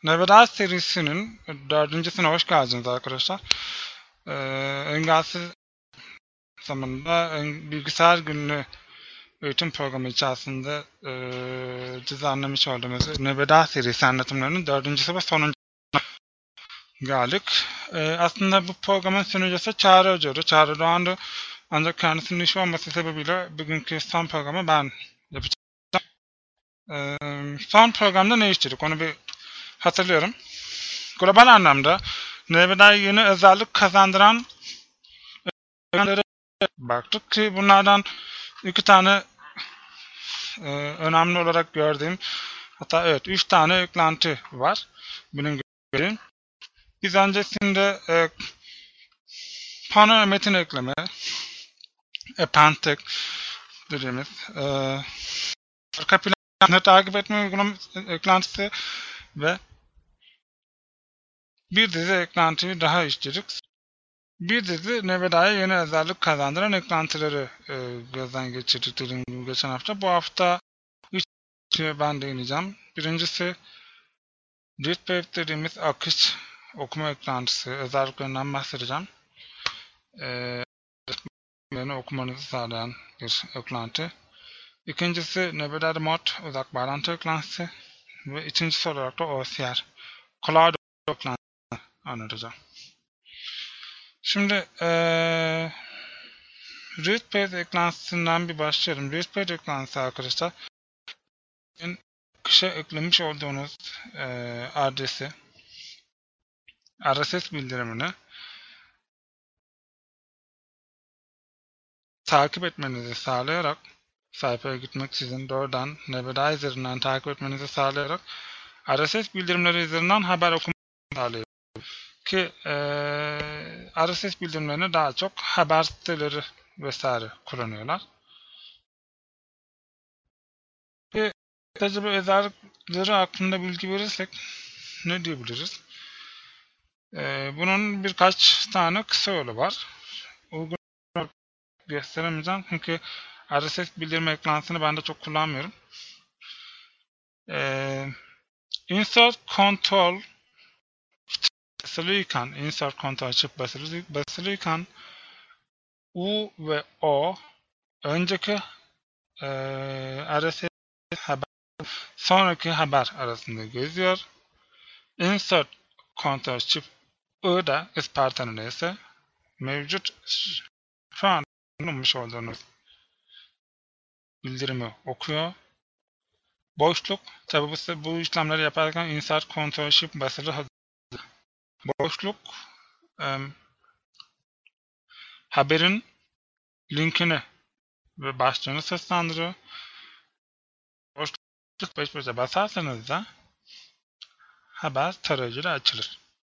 Nevada serisinin dördüncüsüne hoş geldiniz arkadaşlar. Engelsiz zamanında bilgisayar günlüğü eğitim programı içerisinde düzenlemiş olduğumuz Nevada serisi anlatımlarının dördüncüsü ve sonuncu geldik. Aslında bu programın sunucusu Çağrı Hoca'ydı. Çağrı Doğan'dı. Ancak kendisinin işi olması sebebiyle bugünkü son programı ben yapacağım. Son programda ne işledik onu bir hatırlıyorum. Global anlamda Nevada'ya yeni özellik kazandıran özelliklere baktık ki bunlardan iki tane önemli olarak gördüğüm, hatta evet 3 tane eklenti var benim gördüğüm. Biz öncesinde pano metin ekleme, append dediğimiz arka planı takip etme uygulaması eklentisi ve bir dizi eklentiyi daha işledik. Bir dizi Nevada'ya yeni özellik kazandıran eklentileri gözden geçirdik dediğim gibi geçen hafta. Bu hafta 3 ben değineceğim. Birincisi Readwave dediğimiz akış okuma eklentisi özelliklerinden bahsedeceğim. Beni okumanızı sağlayan bir eklenti. İkincisi Nevada Remote uzak bağlantı eklentisi ve üçüncüsü olarak da OCR Cloud eklentisi anlatacağım. Şimdi Readpage eklentisinden bir başlayalım. Readpage eklentisi arkadaşlar kışa eklemiş olduğunuz adresi RSS bildirimini takip etmenizi sağlayarak sayfaya gitmeksizin doğrudan Nevada üzerinden takip etmenizi sağlayarak RSS bildirimleri üzerinden haber okumanızı sağlıyor. Ki RSS bildirimlerini daha çok haber siteleri vesaire kullanıyorlar. Ve tecrübe özellikleri hakkında bilgi verirsek ne diyebiliriz? Bunun birkaç tane kısa yolu var. Uygun gösteremeyeceğim çünkü RSS bildirme eklentisini ben de çok kullanmıyorum. Insert Control basılıyken, Insert Control Shift basılıyken U ve O önceki RSS haber sonraki haber arasında geziyor. Insert Ctrl Shift I da ispartanı ise mevcut şu an bulunmuş olduğunuz bildirimi okuyor. Boşluk tabi bu işlemleri yaparken Insert Ctrl Shift basılı boşluk haberin linkini ve başlığını seslendirir. Boşluk 5 basarsanız da haber tarayıcıyla açılır.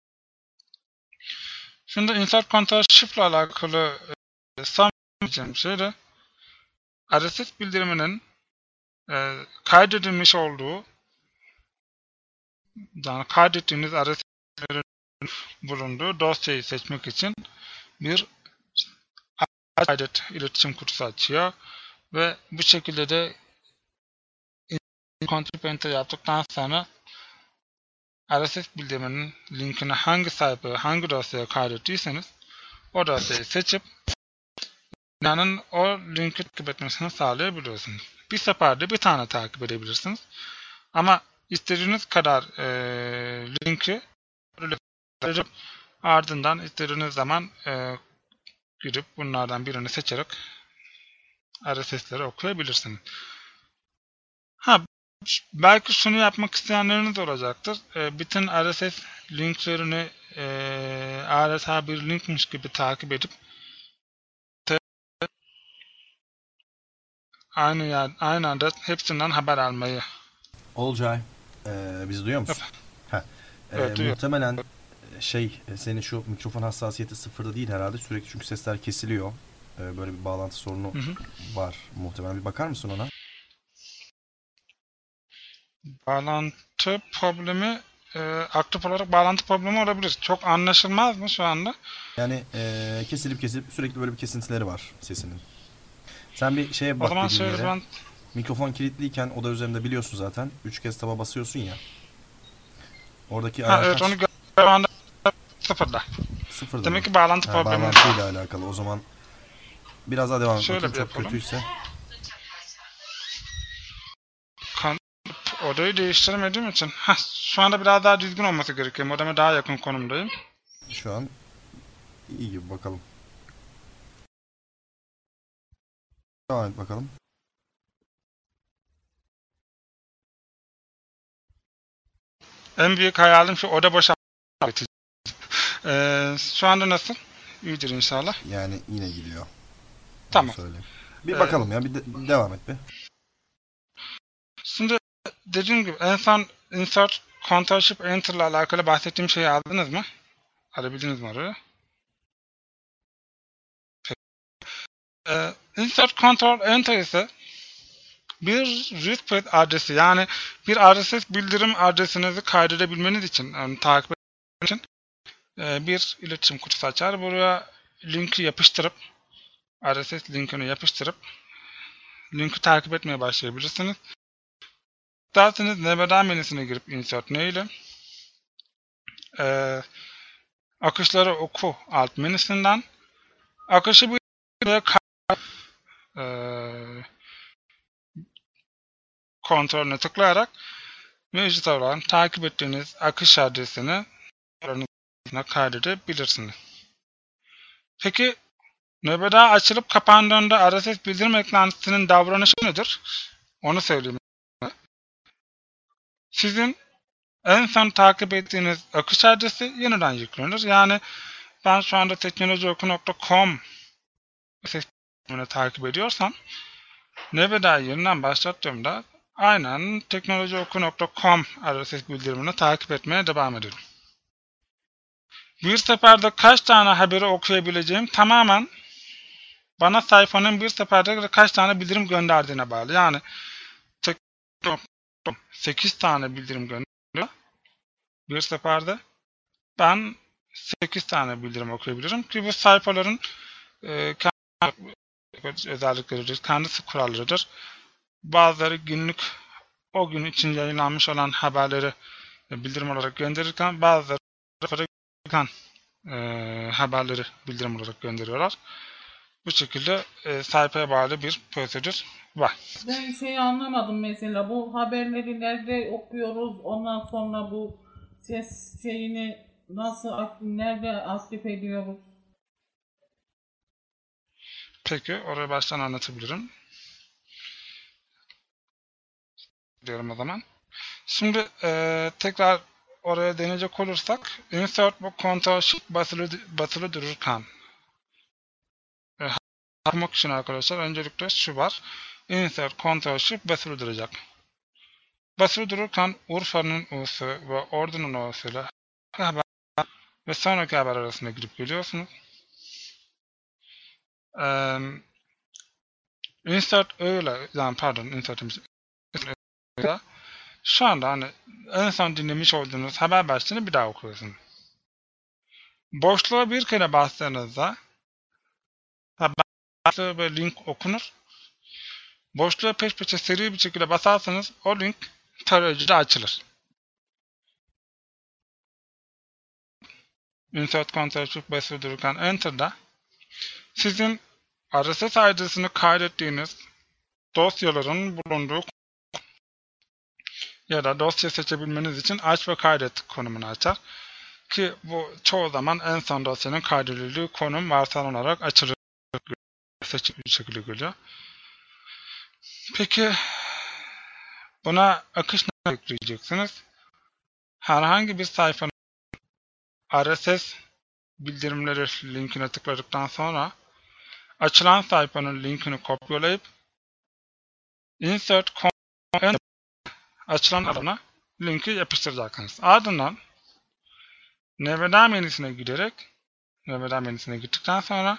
Şimdi Insert Ctrl Shift ile alakalı son şey de RSS bildiriminin kaydedilmiş olduğu, yani kaydettiğiniz RSS'lerin bulunduğu dosyayı seçmek için bir kaydet iletişim kutusu açıyor ve bu şekilde de Ctrl Enter yaptıktan sonra RSS bildiriminin linkini hangi sayfaya, hangi dosyaya kaydettiyseniz o dosyayı seçip yani o linki takip etmesini sağlayabiliyorsunuz. Bir seferde bir tane takip edebilirsiniz. Ama istediğiniz kadar linki ardından istediğiniz zaman girip bunlardan birini seçerek RSS'leri okuyabilirsiniz. Belki şunu yapmak isteyenleriniz olacaktır. Bütün RSS linklerini adeta bir linkmiş gibi takip edip aynı anda hepsinden haber almayı. Olcay, bizi duyuyor musun? Evet, muhtemelen senin şu mikrofon hassasiyeti sıfırda değil herhalde, sürekli çünkü sesler kesiliyor. Böyle bir bağlantı sorunu var muhtemelen. Bir bakar mısın ona? Bağlantı problemi aktif olarak bağlantı problemi olabilir. Çok anlaşılmaz mı şu anda? Yani kesilip sürekli böyle bir kesintileri var sesinin. Sen bir şeye bak dediğin yere. Mikrofon kilitliyken oda üzerinde biliyorsun zaten. 3 kez taba basıyorsun ya. Oradaki Ha, ayar evet, kaç? onu şu anda sıfırda. Sıfırda mı? Demek ki bağlantı Ha, problemi var. bağlantıyla alakalı. O zaman biraz daha devam et Şöyle bakayım. bir Çok yapalım. kötüyse. Odayı değiştiremediğim için. Şu anda biraz daha düzgün olması gerekiyor. Modeme daha yakın konumdayım. Şu an iyi gibi, bakalım. Devam et bakalım. En büyük hayalim şu oda boşaltmak. Şu anda nasıl? İyidir inşallah. Yani yine gidiyor. Tamam. Söyleyeyim. Bir Ee, bakalım ya. Devam et bir. Şimdi dediğim gibi en son insert Ctrl Shift Enter ile alakalı bahsettiğim şeyi aldınız mı? Alabildiniz mi orayı? Insert Ctrl Enter ise bir request adresi, yani bir RSS bildirim adresinizi kaydedebilmeniz için, yani takip etmek için bir iletişim kutusu açar. Buraya linki yapıştırıp, RSS linkini yapıştırıp linki takip etmeye başlayabilirsiniz. İsterseniz NVDA menüsüne girip insert ne ile akışları oku alt menüsünden akışı bir kontrolüne tıklayarak mevcut olan takip ettiğiniz akış adresini kaydedebilirsiniz. Peki NVDA açılıp kapandığında RSS bildirim eklentisinin davranışı nedir? Onu söyleyeyim. Sizin en son takip ettiğiniz akış adresi yeniden yüklenir. Yani ben şu anda teknolojioku.com sistemini takip ediyorsam NVDA'yı yeniden başlattığımda aynen teknolojioku.com RSS bildirimini takip etmeye devam ederim. Bir seferde kaç tane haberi okuyabileceğim tamamen bana sayfanın bir seferde kaç tane bildirim gönderdiğine bağlı. Yani 8 tane bildirim gönderiyor bir seferde. Ben 8 tane bildirim okuyabilirim ki bu sayfaların kendi özellikleridir, kendisi kurallarıdır. Bazıları günlük o gün için yayınlanmış olan haberleri bildirim olarak gönderirken bazıları haberleri bildirim olarak gönderiyorlar. Bu şekilde sayfaya bağlı bir prosedür var. Ben şeyi anlamadım mesela, bu haberleri nerede okuyoruz, ondan sonra bu ses şeyini nerede aktif ediyoruz? Peki, orayı baştan anlatabilirim. Diyorum o zaman. Şimdi tekrar oraya deneyecek olursak insert bu Ctrl Shift basılı dururken yapmak için arkadaşlar öncelikle şu var. Insert Ctrl Shift basılı duracak. Basılı dururken Urfa'nın U'su ve Ordu'nun O'suyla haber ve sonraki haber arasında girip geliyorsunuz. Insert öyle, yani pardon, insert öyle. Şu anda hani en son dinlemiş olduğunuz haber başlığını bir daha okuyorsunuz. Boşluğa bir kere bastığınızda haber başlığı ve link okunur. Boşluğa peş peşe seri bir şekilde basarsanız o link tarayıcıda açılır. Insert Ctrl Shift basılı dururken Enter'da sizin RSS adresini kaydettiğiniz dosyaların bulunduğu ya da dosya seçebilmeniz için aç ve kaydet konumunu açar. Ki bu çoğu zaman en son dosyanın kaydedildiği konum varsayılan açılır, seçili bir şekilde geliyor. Peki buna akış nasıl ekleyeceksiniz? Herhangi bir sayfanın RSS bildirimleri linkine tıkladıktan sonra açılan sayfanın linkini kopyalayıp insert açılan alana linki yapıştıracaksınız. Ardından NVDA menüsüne giderek NVDA menüsüne gittikten sonra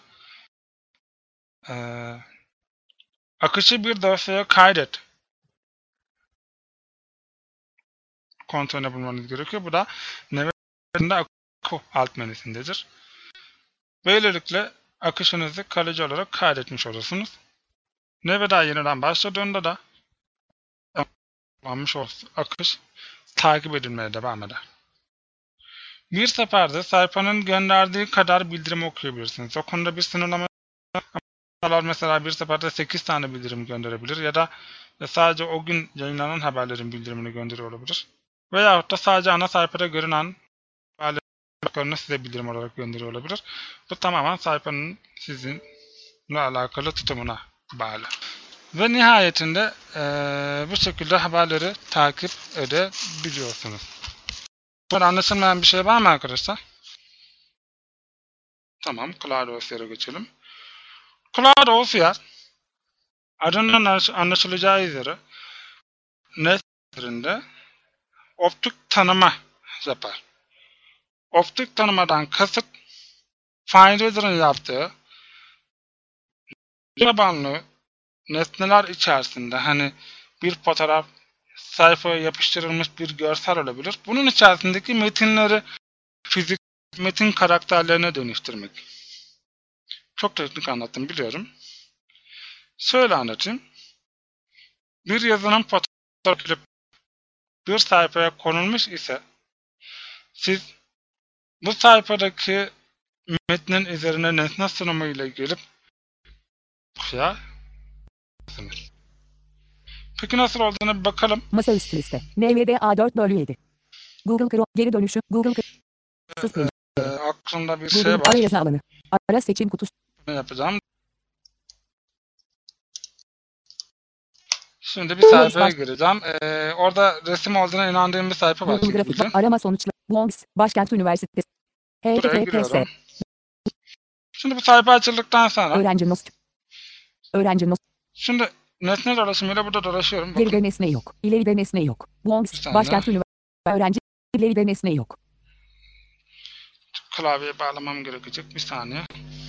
akışı bir dosyaya kaydet kontrolünü bulmanız gerekiyor. Bu da NVDA'nın alt menüsündedir. Böylelikle akışınızı kalıcı olarak kaydetmiş olursunuz. NVDA yeniden başladığında da akış takip edilmeye devam eder. Bir seferde sayfanın gönderdiği kadar bildirim okuyabilirsiniz. O konuda bir sınırlama mesela bir seferde 8 tane bildirim gönderebilir ya da sadece o gün yayınlanan haberlerin bildirimini gönderiyor olabilir. Veyahut da sadece ana sayfada görünen haberlerin size bildirim olarak gönderiyor olabilir. Bu tamamen sayfanın sizinle alakalı tutumuna bağlı. Ve nihayetinde bu şekilde haberleri takip edebiliyorsunuz. Burada anlaşılmayan bir şey var mı arkadaşlar? Tamam, CloudOSR'e geçelim. CloudOSR adından anlaşılacağı üzere net üzerinde optik tanıma yapar. Optik tanımadan kasıt FileReader'ın yaptığı tabanlı nesneler içerisinde hani bir fotoğraf, sayfaya yapıştırılmış bir görsel olabilir. Bunun içerisindeki metinleri fizik metin karakterlerine dönüştürmek. Çok teknik anlattım biliyorum. Şöyle anlatayım. Bir yazının fotoğrafı bir sayfaya konulmuş ise siz bu sayfadaki metnin üzerine nesne sunumu ile gelip okuyabilirsiniz. Peki nasıl olduğuna bir bakalım. Masaüstü liste. NVDA 4/7. Google Chrome geri dönüşü. Google Chrome. Aklımda bir Google şey var. arayüzü alanı. Ara seçim kutusu. Ne yapacağım? Şimdi bir sayfaya gireceğim. Orada resim olduğuna inandığım bir sayfa var. Google Grafik. Arama sonuçları. Wongs. Başkent Üniversitesi. Buraya HTTPS. giriyorum. Şimdi bu sayfa açıldıktan sonra Öğrenci not. Öğrenci not. şimdi nesne dolaşımıyla burada dolaşıyorum. Geride Bakın. nesne yok. İleride nesne yok. Wongs. Bir saniye. Başkent Üniversitesi. Öğrenci. İleride nesne yok. Klavyeye bağlamam gerekecek. Bir saniye.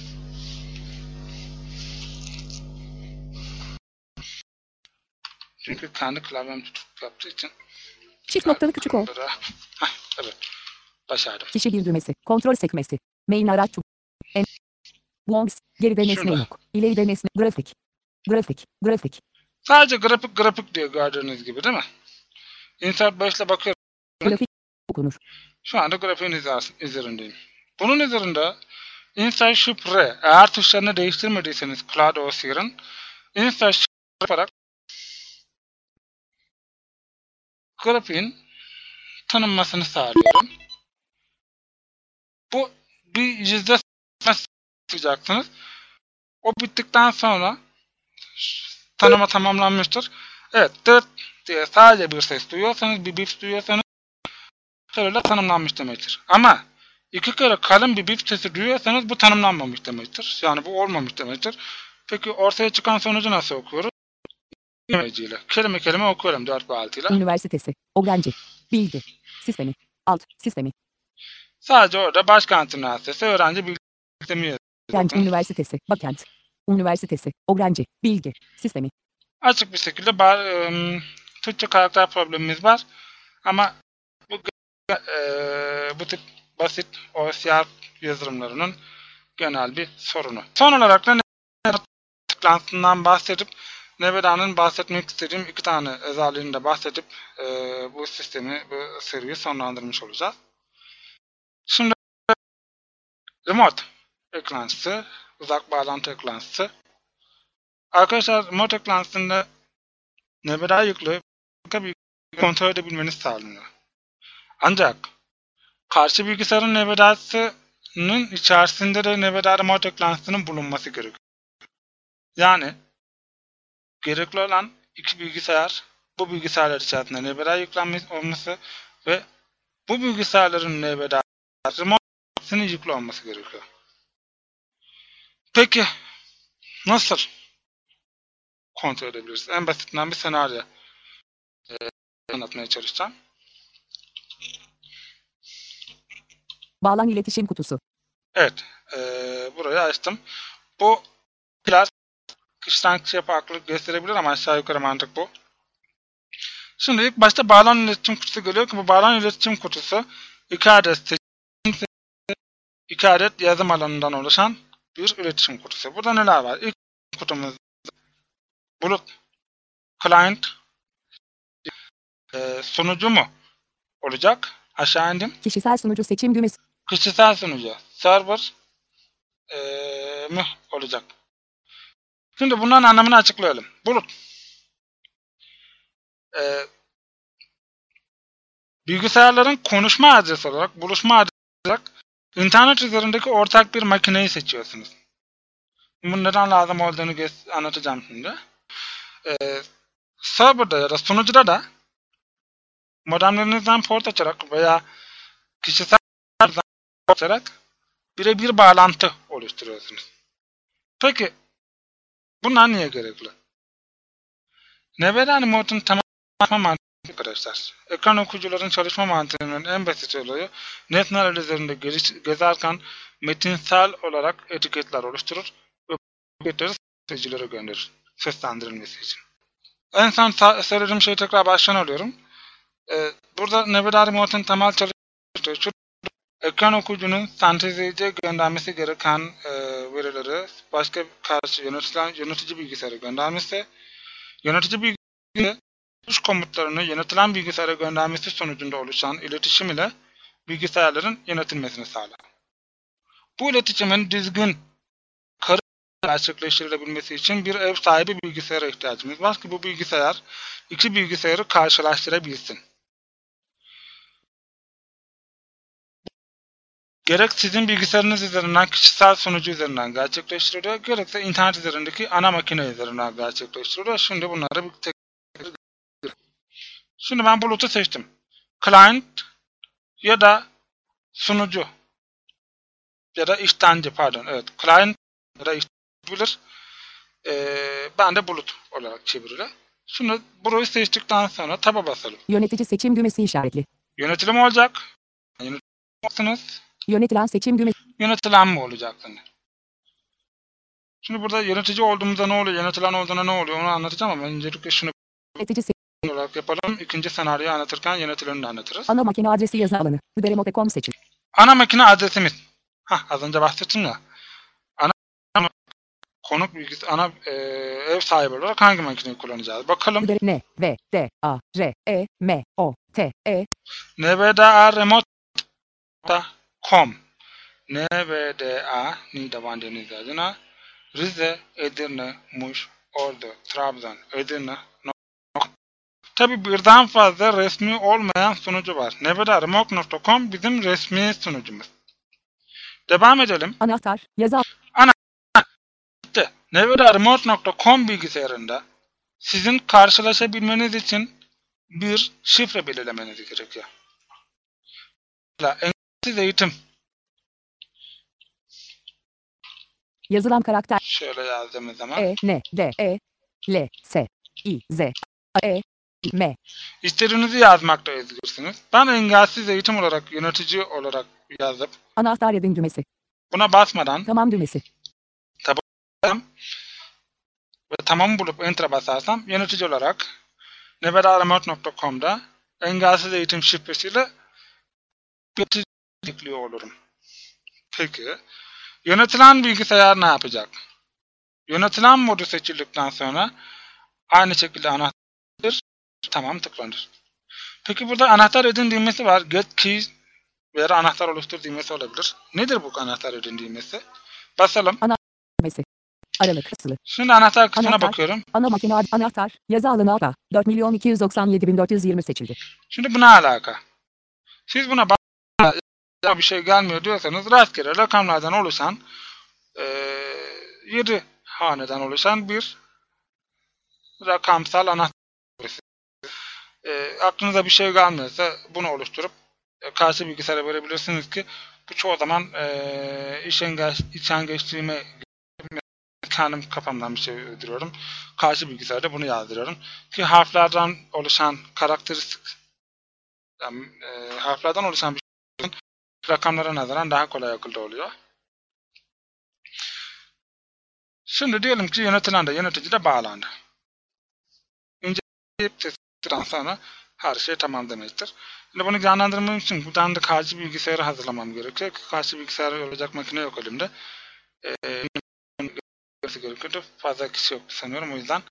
Çünkü kendi klavyem tutup yaptığı için. Çift noktalı küçük ol. Evet. Başardım. Kişi bir düğmesi. Kontrol sekmesi. Main araç çubuğu. Wongs. Geride nesne Şurada. yok. İleride nesne. Grafik. Grafik. Grafik. Sadece grafik diyor gördüğünüz gibi değil mi? Insert 5 ile bakıyorum. Grafik. Okunur. Şu anda grafiğin üzerindeyim. Bunun üzerinde Insert Shift R eğer tuşlarını değiştirmediyseniz CloudOSR'ın Insert Shift yaparak grafiğin tanınmasını sağlıyorum. Bu bir yüzde yapacaksınız. O bittikten sonra tanıma tamamlanmıştır. Evet, dıt diye sadece bir ses duyuyorsanız, bir bip duyuyorsanız şöyle tanımlanmış demektir. Ama iki kere kalın bir bip sesi duyuyorsanız bu tanımlanmamış demektir. Yani bu olmamış demektir. Peki ortaya çıkan sonucu nasıl okuyoruz? Kelime kelime okuyorum 4 ve 6 ile. Üniversitesi. Öğrenci. Bilgi. Sistemi. Alt. Sistemi. Sadece orada başkent üniversitesi öğrenci bilgi sistemi yazıyor. Öğrenci Üniversitesi. Backend. Üniversitesi. Öğrenci. Bilgi. Sistemi. Açık bir şekilde Türkçe karakter problemimiz var. Ama bu tip basit OSR yazılımlarının genel bir sorunu. Son olarak da tıklantısından bahsedip Neveda'nın bahsetmek istediğim iki tane özelliğini de bahsedip bu seriyi sonlandırmış olacağız. Şimdi remote ekrantısı, uzak bağlantı ekrantısı. Arkadaşlar remote eklantısında Neveda yüklü kontrol edebilmeniz sağlanıyor. Ancak karşı bilgisayarın Neveda'sının içerisinde de Neveda remote eklantısının bulunması gerekiyor. Yani gerekli olan iki bilgisayar, bu bilgisayarlar içerisinde Neveda yüklenmiş olması ve bu bilgisayarların Neveda remote'sinin yüklü olması gerekiyor. Peki nasıl kontrol edebiliriz? En basitinden bir senaryo anlatmaya çalışacağım. Bağlan iletişim kutusu. Evet, burayı açtım. Bu biraz kişiden kişiye farklılık gösterebilir ama aşağı yukarı mantık bu. Şimdi ilk başta bağlan iletişim kutusu geliyor ki bu bağlan iletişim kutusu iki adet yazım alanından oluşan bir iletişim kutusu. Burada neler var? İlk kutumuz bulut client sunucu mu olacak? Aşağı indim. Kişisel sunucu seçim düğmesi. Kişisel sunucu. Server mi olacak? Şimdi bunların anlamını açıklayalım. Bulut. Bilgisayarların konuşma adresi olarak, buluşma adresi olarak internet üzerindeki ortak bir makineyi seçiyorsunuz. Bunun neden lazım olduğunu anlatacağım şimdi. Server'da ya da sunucuda da modemlerinizden port açarak veya kişisel port açarak birebir bağlantı oluşturuyorsunuz. Peki bunlar niye gerekli? NVDA Remote'un tamam mantığı arkadaşlar. Ekran okuyucuların çalışma mantığının en basit olayı nesneler üzerinde gezerken metinsel olarak etiketler oluşturur ve etiketleri seyircilere gönderir. Seslendirilmesi için. En son söylediğim şeyi tekrar baştan alıyorum. Burada NVDA Remote'un temel çalıştığı şu: ekran okuyucunun sentezleyici göndermesi gereken verileri başka karşı yönetici bilgisayara göndermesi, yönetici bilgisayarı tuş komutlarını yönetilen bilgisayara göndermesi sonucunda oluşan iletişim ile bilgisayarların yönetilmesini sağlar. Bu iletişimin düzgün gerçekleştirilebilmesi için bir ev sahibi bilgisayara ihtiyacımız var ki bu bilgisayar iki bilgisayarı karşılaştırabilsin. Gerek sizin bilgisayarınız üzerinden kişisel sunucu üzerinden gerçekleştiriliyor, gerekse internet üzerindeki ana makine üzerinden gerçekleştiriliyor. Şimdi bunları bir tek. Şimdi ben Bulut'u seçtim. Client ya da sunucu ya da işlemci, pardon, evet, client ya da işlemci. Ben de Bulut olarak çevirilir. Şimdi burayı seçtikten sonra taba basalım. Yönetici seçim düğmesi işaretli. Yönetilim olacak. Yönetiyorsunuz. Yönetilen seçim düğmesi. Yönetilen mi olacak? Şimdi burada yönetici olduğumuzda ne oluyor, yönetilen olduğunda ne oluyor onu anlatacağım ama öncelikle şunu Yönetici seçim olarak yapalım. İkinci senaryoyu anlatırken yönetileni de anlatırız. ana makine adresi yazı alanı. Hüderemote.com seçil. Ana makine adresimiz. Az önce bahsettim ya. Ana konuk bilgisi, ana ev sahibi olarak hangi makineyi kullanacağız? Bakalım. NVDA Remote.com NVDA Niğde Deniz adına Rize, Edirne, Muş, Ordu, Trabzon, Edirne. Tabi birden fazla resmi olmayan sunucu var. NVDA Remote.com bizim resmi sunucumuz. Devam edelim. Anahtar, yazı NVDA Remote.com bilgisayarında sizin karşılaşabilmeniz için bir şifre belirlemeniz gerekiyor. Engelsiz eğitim. yazılan karakter. Şöyle yazdığımız zaman. E-N-D-E-L-S-I-Z-E-M. İstediğinizi yazmakta özgürsünüz. Ben engelsiz eğitim olarak, yönetici olarak yazıp Anahtar edin düğmesi. buna basmadan Tamam düğmesi. ve tamam bulup enter'a basarsam yönetici olarak NVDARemote.com'da engelsiz eğitim şifresiyle yönetici ekliyor olurum. Peki yönetilen bilgisayar ne yapacak? Yönetilen modu seçildikten sonra aynı şekilde anahtar tamam tıklanır. Peki burada anahtar edin düğmesi var. Get key veya anahtar oluştur düğmesi olabilir. Nedir bu anahtar edin düğmesi? Basalım. Düğmesi. Aralık kısılı. Şimdi anahtar kısmına Anahtar. bakıyorum. Ana makine anahtar. Yazı alanı APA. 4.297.420 seçildi. Şimdi buna alaka. Siz buna bir şey gelmiyor diyorsanız rastgele rakamlardan oluşan 7 haneden oluşan bir rakamsal anahtar. Aklınıza bir şey gelmiyorsa bunu oluşturup karşı bilgisayara verebilirsiniz ki bu çoğu zaman içen geçtiğime kendim kafamdan bir şey uyduruyorum. Karşı bilgisayarda bunu yazdırıyorum. Ki harflerden oluşan karakteristik harflerden oluşan bir şey rakamlara nazaran daha kolay akılda oluyor. Şimdi diyelim ki yönetilen de yönetici de bağlandı. İnceleyip testden sonra her şey tamam demektir. Şimdi bunu canlandırmam için buradan da karşı bilgisayarı hazırlamam gerekiyor. Karşı bilgisayarı olacak makine yok elimde. Gerekiyordu. Fazla kişi yok sanıyorum. O yüzden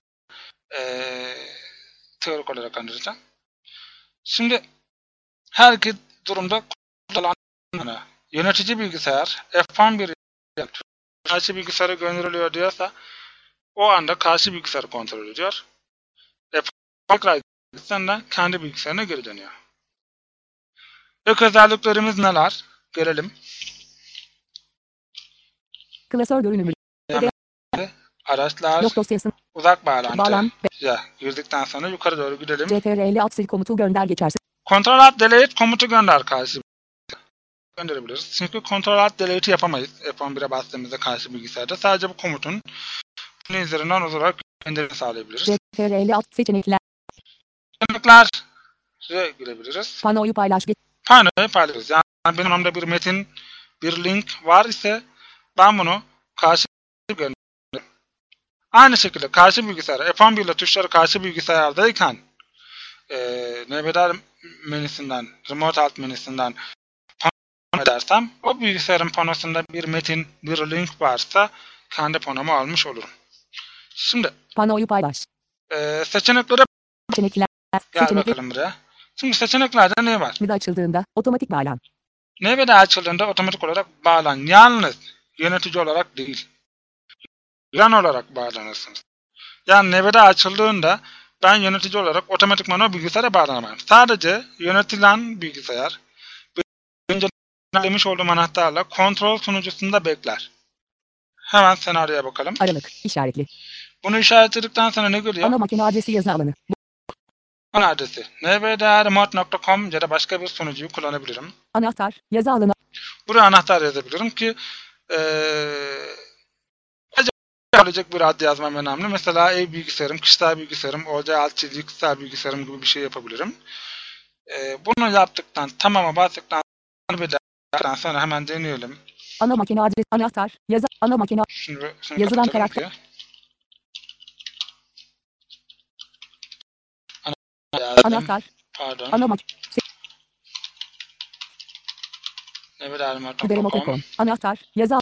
teorik olarak anlatacağım. Şimdi herkes durumda kullanılan yönetici bilgisayar F11 karşı bilgisayara gönderiliyor diyorsa o anda karşı bilgisayarı kontrol ediyor. Tekrar gitsen kendi bilgisayarına geri dönüyor. Ek özelliklerimiz neler? Görelim. Klasör görünümü. Araçlar, Yok dosyası. uzak bağlantı. Bağlan. Girdikten sonra yukarı doğru gidelim. CTRL sil komutu gönder geçersiz. Ctrl Delete komutu gönder karşı gönderebiliriz. Çünkü Ctrl Delete yapamayız. F11'e bastığımızda karşı bilgisayarda. Sadece bu komutun bunun üzerinden olarak gönderini sağlayabiliriz. CTRL seçenekler. Seçeneklere girebiliriz. Panoyu paylaş. Panoyu paylaşırız. Yani benim önümde bir metin, bir link var ise ben bunu karşı gönderirim. Aynı şekilde karşı bilgisayar, F11 ile tuşları karşı bilgisayardayken NVDA menüsünden, Remote Alt menüsünden pano edersem, o bilgisayarın panosunda bir metin, bir link varsa kendi panomu almış olurum. Şimdi Panoyu paylaş. seçeneklere Seçenekler. gel bakalım buraya. Şimdi seçeneklerde ne var? NVDA açıldığında otomatik bağlan. NVDA açıldığında otomatik olarak bağlan. Yalnız yönetici olarak değil. Yan olarak bağlanırsınız. Yani NVDA açıldığında ben yönetici olarak otomatikman o bilgisayara bağlanamam. Sadece yönetilen bilgisayar önce demiş olduğum anahtarla kontrol sunucusunda bekler. Hemen senaryoya bakalım. Aralık işaretli. Bunu işaretledikten sonra ne görüyor? Ana makine adresi yazı alanı. Ana adresi nvdaremote.com ya da başka bir sunucuyu kullanabilirim. Anahtar yazı alanı. Buraya anahtar yazabilirim ki gelecek bir ad yazmam önemli. Mesela ev bilgisayarım, kişisel bilgisayarım, OC/kişisel bilgisayarım gibi bir şey yapabilirim. Bunu yaptıktan, tamama bastıktan sonra hemen deneyelim. Ana makine adresi anahtar yazı ana makine Şunu yazılan kapatalım karakter. ki. Anahtar. Pardon. Ana makine nvdaremote.com anahtar yazı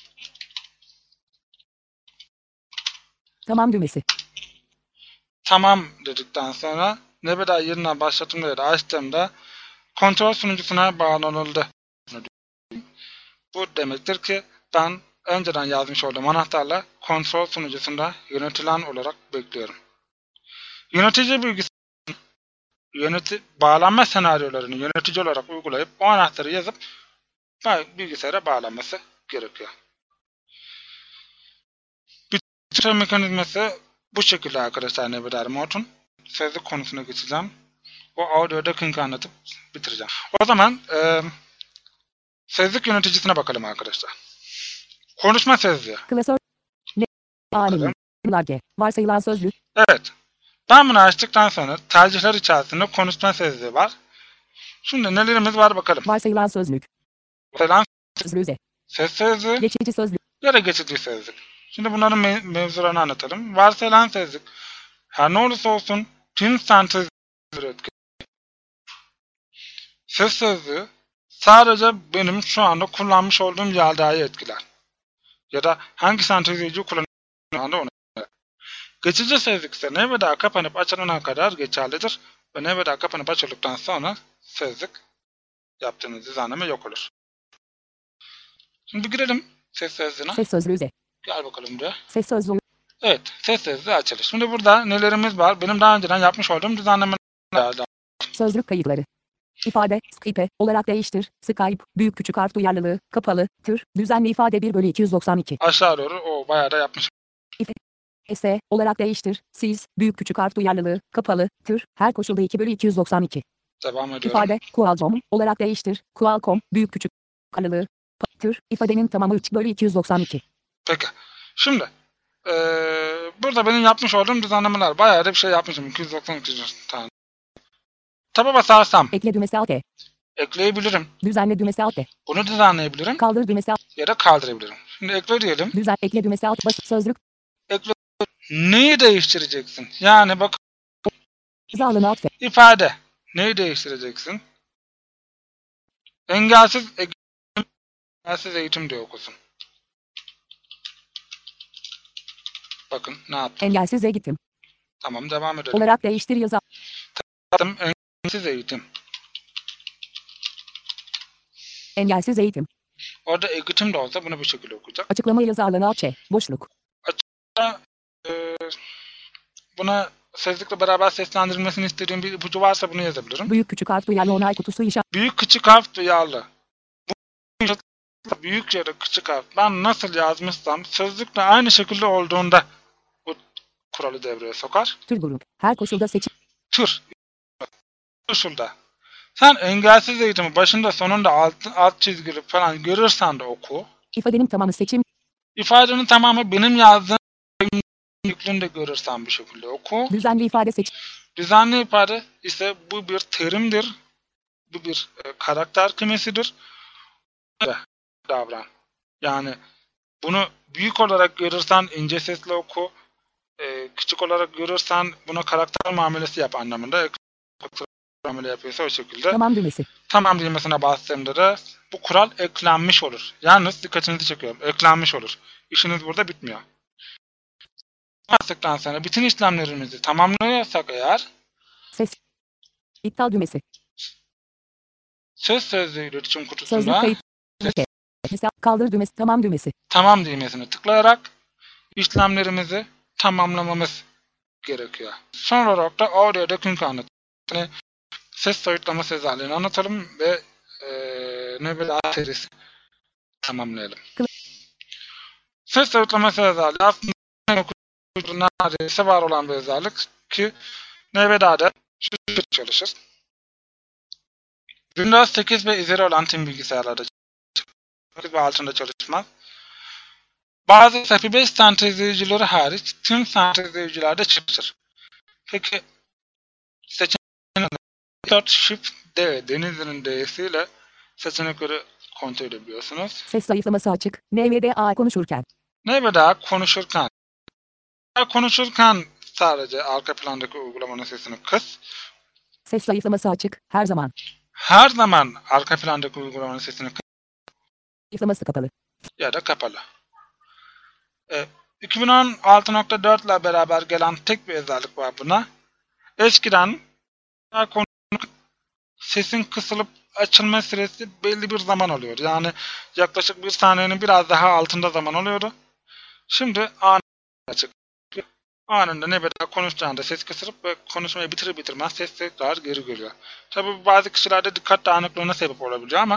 tamam düğmesi. Tamam dedikten sonra NVDA yeniden başlatımda ya da açtığımda kontrol sunucusuna bağlanıldı. Bu demektir ki ben önceden yazmış olduğum anahtarla kontrol sunucusunda yönetilen olarak bekliyorum. Yönetici bilgisayarın bağlanma senaryolarını yönetici olarak uygulayıp o anahtarı yazıp bilgisayara bağlanması gerekiyor. Bitirme mekanizması bu şekilde arkadaşlar NVDA Remote'un. Sözlük konusuna geçeceğim. O audio ducking anlatıp bitireceğim. O zaman sözlük yöneticisine bakalım arkadaşlar. Konuşma sözlüğü. Klasör anemi. Varsayılan sözlük. Evet. Ben bunu açtıktan sonra tercihler içerisinde konuşma sözlüğü var. Şimdi nelerimiz var bakalım. Varsayılan sözlük. Varsayılan Sözlüğü. ses sözlüğü Geçici sözlük. ya da geçici sözlük. Şimdi bunların mevzularını anlatalım. Varsayılan sözlük her ne olursa olsun tüm sentezleri etkiliyor. Ses sözlüğü sadece benim şu anda kullanmış olduğum yaldayı etkiler. Ya da hangi sentezleyiciyi kullanıyorum onu. Geçici sözlük ise NVDA kapanıp açılana kadar geçerlidir ve NVDA kapanıp açıldıktan sonra sözlük yaptığınız düzenleme yok olur. Şimdi girelim ses sözlüğüne. Ses sözlüğü. Gel bakalım buraya. Ses sözlüğü. Evet, ses sözlüğü açılır. Şimdi burada nelerimiz var? Benim daha önceden yapmış olduğum düzenlemeler. Sözlük kayıtları. İfade, Skype olarak değiştir. Skype, büyük küçük harf duyarlılığı, kapalı, tür, düzenli ifade 1/292. Aşağı doğru o bayağı da yapmış. S olarak değiştir. Siz, büyük küçük harf duyarlılığı, kapalı, tür, her koşulda 2/292. Devam ediyorum. İfade, Qualcomm olarak değiştir. Qualcomm, büyük küçük duyarlılığı, tür, ifadenin tamamı 3/292. Peki. Şimdi burada benim yapmış olduğum düzenlemeler. Bayağı da bir şey yapmışım. 292 tane. Taba basarsam Ekle düğmesi alt E. ekleyebilirim. Düzenle düğmesi alt E. Bunu düzenleyebilirim Kaldır düğmesi alt. ya da kaldırabilirim. Şimdi ekle diyelim. Düzen, ekle düğmesi alt. Basit sözlük. Ekle. Neyi değiştireceksin? Yani bak Yazı alanı alt F. ifade. Neyi değiştireceksin? Engelsiz eğitim diye okusun. Bakın ne yaptım. Engelsiz gittim. Tamam devam edelim. Olarak değiştir yazı. Engelsiz eğitim. Engelsiz eğitim. Orada eğitim de olsa bunu bu şekilde okuyacak. Açıklama yazarlığına Ç. Boşluk. Buna sözlükle beraber seslendirilmesini istediğim bir ipucu varsa bunu yazabilirim. Büyük küçük harf duyarlı onay kutusu işaret. Büyük küçük harf duyarlı. Büyük ya da küçük harf. Ben nasıl yazmışsam sözlükle aynı şekilde olduğunda bu kuralı devreye sokar. Tür grup. Her koşulda seçim. Tür. Koşulda. Sen engelsiz eğitimi başında sonunda alt çizgili falan görürsen de oku. İfadenin tamamı seçim. İfadenin tamamı benim yazdığım yüklünde görürsen bir şekilde oku. Düzenli ifade seçim. Düzenli ifade ise bu bir terimdir. Bu bir karakter kümesidir. Davran. Yani bunu büyük olarak görürsen ince sesle oku. Küçük olarak görürsen buna karakter muamelesi yap anlamında. Karakter muamele yapıyorsa o şekilde. Tamam düğmesi. Tamam düğmesine bastığımda da bu kural eklenmiş olur. Yalnız dikkatinizi çekiyorum. Eklenmiş olur. İşiniz burada bitmiyor. Bastıktan sonra bütün işlemlerimizi tamamlıyorsak eğer Ses. İptal düğmesi. söz sözlü iletişim Sözlük kutusunda kayıt. Ç. Hesap kaldır düğmesi. Tamam düğmesi. tamam düğmesine tıklayarak işlemlerimizi tamamlamamız gerekiyor. Son olarak da audio döküntü anlatımı, ses soyutlama özelliğini anlatalım ve nöbet serisi tamamlayalım. Ses soyutlama özelliği aslında neredeyse var olan bir özellik ki NVDA'da şu şekilde çalışır. Windows 8 ve üzeri olan tüm bilgisayarlarda ve altında çalışmaz. Bazı FP5 sentezleyicileri hariç tüm sentezleyicilerde çalışır. Peki seçenek 4 Shift D, Denizli'nin D'siyle seçenekleri kontrol edebiliyorsunuz. Ses zayıflaması açık. NVDA konuşurken. NVDA konuşurken sadece arka plandaki uygulamanın sesini kıs. Ses zayıflaması açık. Her zaman. Her zaman arka plandaki uygulamanın sesini kıs Zayıflaması kapalı. ya da kapalı. 2016.4 ile beraber gelen tek bir özellik var buna. Eskiden sesin kısılıp açılma süresi belli bir zaman oluyor. Yani yaklaşık bir saniyenin biraz daha altında zaman oluyordu. Şimdi anında açık. Anında ne bedel konuşacağında ses kısılıp ve konuşmayı bitirir bitirmez ses tekrar geri geliyor. Tabi bazı kişilerde dikkat dağınıklığına sebep olabiliyor ama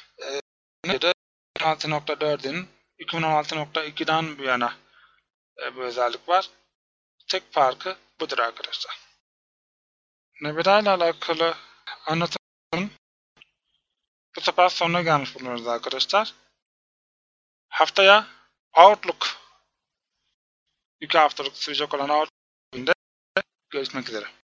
2016.4'ün 2016.2'den bu yana bu özellik var. Tek farkı budur arkadaşlar. Nebeda ile alakalı anlatımın bu sefer sonuna gelmiş bulunuyoruz arkadaşlar. Haftaya Outlook 2 haftalık sürecek olan Outlook'da görüşmek üzere.